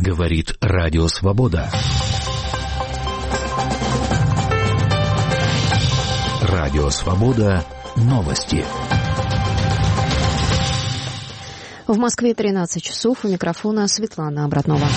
Говорит Радио Свобода. Радио Свобода. Новости. В Москве 13 часов. У микрофона Светлана Обратнова.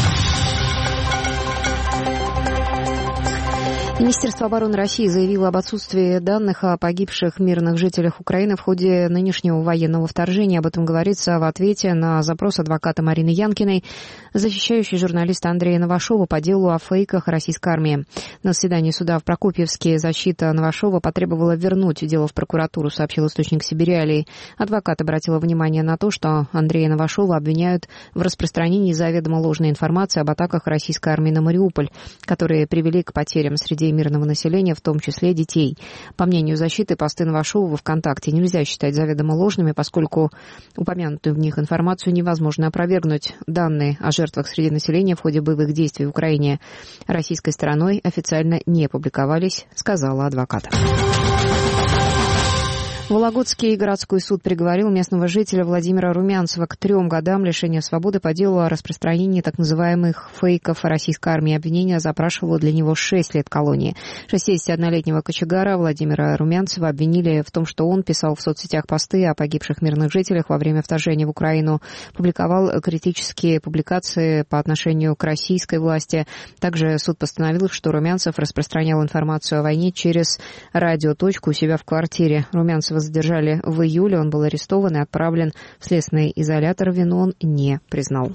Министерство обороны России заявило об отсутствии данных о погибших мирных жителях Украины в ходе нынешнего военного вторжения. Об этом говорится в ответе на запрос адвоката Марины Янкиной, защищающей журналиста Андрея Новашова по делу о фейках российской армии. На заседании суда в Прокопьевске защита Новашова потребовала вернуть дело в прокуратуру, сообщил источник Сибириалии. Адвокат обратила внимание на то, что Андрея Новашова обвиняют в распространении заведомо ложной информации об атаках российской армии на Мариуполь, которые привели к потерям среди мирного населения, в том числе детей. По мнению защиты, посты Новашова во ВКонтакте нельзя считать заведомо ложными, поскольку упомянутую в них информацию невозможно опровергнуть. Данные о жертвах среди населения в ходе боевых действий в Украине российской стороной официально не публиковались, сказала адвокат. Вологодский городской суд приговорил местного жителя Владимира Румянцева к 3 годам лишения свободы по делу о распространении так называемых фейков российской армии. Обвинение запрашивало для него 6 лет колонии. 61-летнего кочегара Владимира Румянцева обвинили в том, что он писал в соцсетях посты о погибших мирных жителях во время вторжения в Украину, публиковал критические публикации по отношению к российской власти. Также суд постановил, что Румянцев распространял информацию о войне через радиоточку у себя в квартире. Румянцева задержали в июле, он был арестован и отправлен в следственный изолятор. Вину он не признал.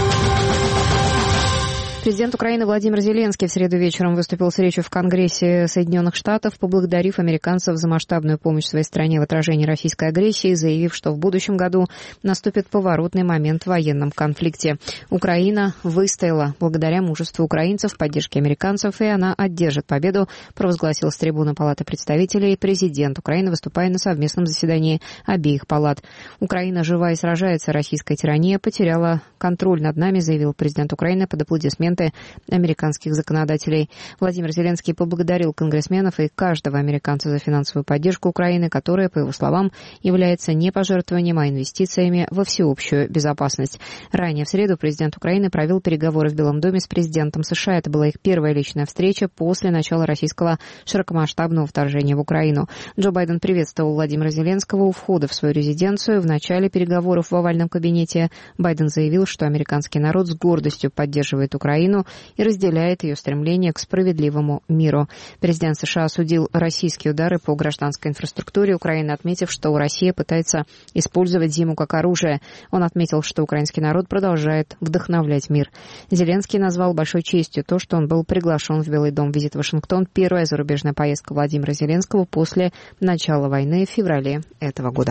Президент Украины Владимир Зеленский в среду вечером выступил с речью в Конгрессе Соединенных Штатов, поблагодарив американцев за масштабную помощь своей стране в отражении российской агрессии, заявив, что в будущем году наступит поворотный момент в военном конфликте. Украина выстояла благодаря мужеству украинцев, поддержке американцев, и она одержит победу, провозгласил с трибуны Палаты представителей президент Украины, выступая на совместном заседании обеих палат. Украина жива и сражается, российская тирания потеряла контроль над нами, заявил президент Украины под аплодисменты американских законодателей. Владимир Зеленский поблагодарил конгрессменов и каждого американца за финансовую поддержку Украины, которая, по его словам, является не пожертвованием, а инвестициями во всеобщую безопасность. Ранее в среду президент Украины провел переговоры в Белом доме с президентом США. Это была их первая личная встреча после начала российского широкомасштабного вторжения в Украину. Джо Байден приветствовал Владимира Зеленского у входа в свою резиденцию. В начале переговоров в овальном кабинете Байден заявил, что американский народ с гордостью поддерживает Украину и разделяет ее стремление к справедливому миру. Президент США осудил российские удары по гражданской инфраструктуре Украины, отметив, что Россия пытается использовать зиму как оружие. Он отметил, что украинский народ продолжает вдохновлять мир. Зеленский назвал большой честью то, что он был приглашен в Белый дом. Визит в Вашингтон – первая зарубежная поездка Владимира Зеленского после начала войны в феврале этого года.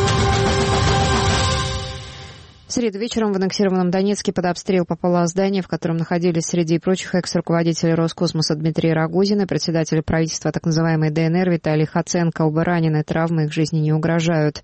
В среду вечером в аннексированном Донецке под обстрел попало здание, в котором находились среди прочих экс-руководители Роскосмоса Дмитрий Рогозин и председатель правительства так называемой ДНР Виталий Хоценко. Оба ранены, травмы их жизни не угрожают.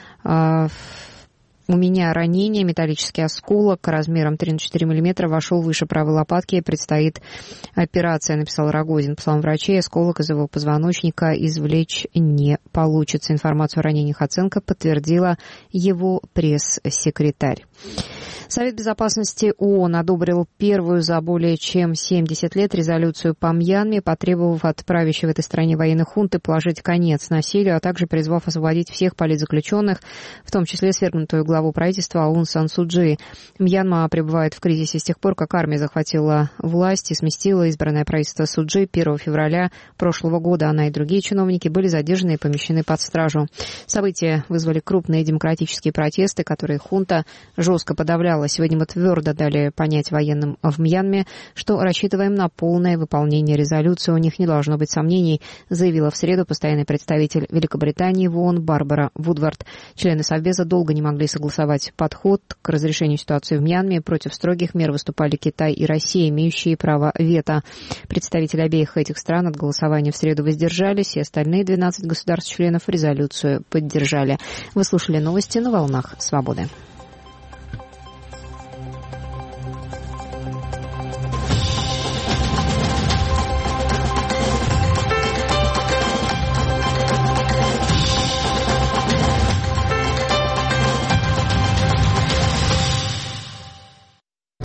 У меня ранение, металлический осколок размером 3 на 4 мм вошел выше правой лопатки. Предстоит операция, написал Рогозин. По словам врачей, осколок из его позвоночника извлечь не получится. Информацию о ранении Хоценко подтвердила его пресс-секретарь. Совет безопасности ООН одобрил первую за более чем 70 лет резолюцию по Мьянме, потребовав от правящей в этой стране военной хунты положить конец насилию, а также призвав освободить всех политзаключенных, в том числе свергнутую главу правительства Аун Сан Су Чжи. Мьянма пребывает в кризисе с тех пор, как армия захватила власть и сместила избранное правительство Су Чжи 1 февраля прошлого года. Она и другие чиновники были задержаны и помещены под стражу. События вызвали крупные демократические протесты, которые хунта жестко подавляла. Сегодня мы твердо дали понять военным в Мьянме, что рассчитываем на полное выполнение резолюции. У них не должно быть сомнений, заявила в среду постоянный представитель Великобритании в ООН Барбара Вудвард. Члены Совбеза долго не могли согласовать подход к разрешению ситуации в Мьянме. Против строгих мер выступали Китай и Россия, имеющие право вето. Представители обеих этих стран от голосования в среду воздержались, и остальные 12 государств-членов резолюцию поддержали. Вы слушали новости на волнах Свободы.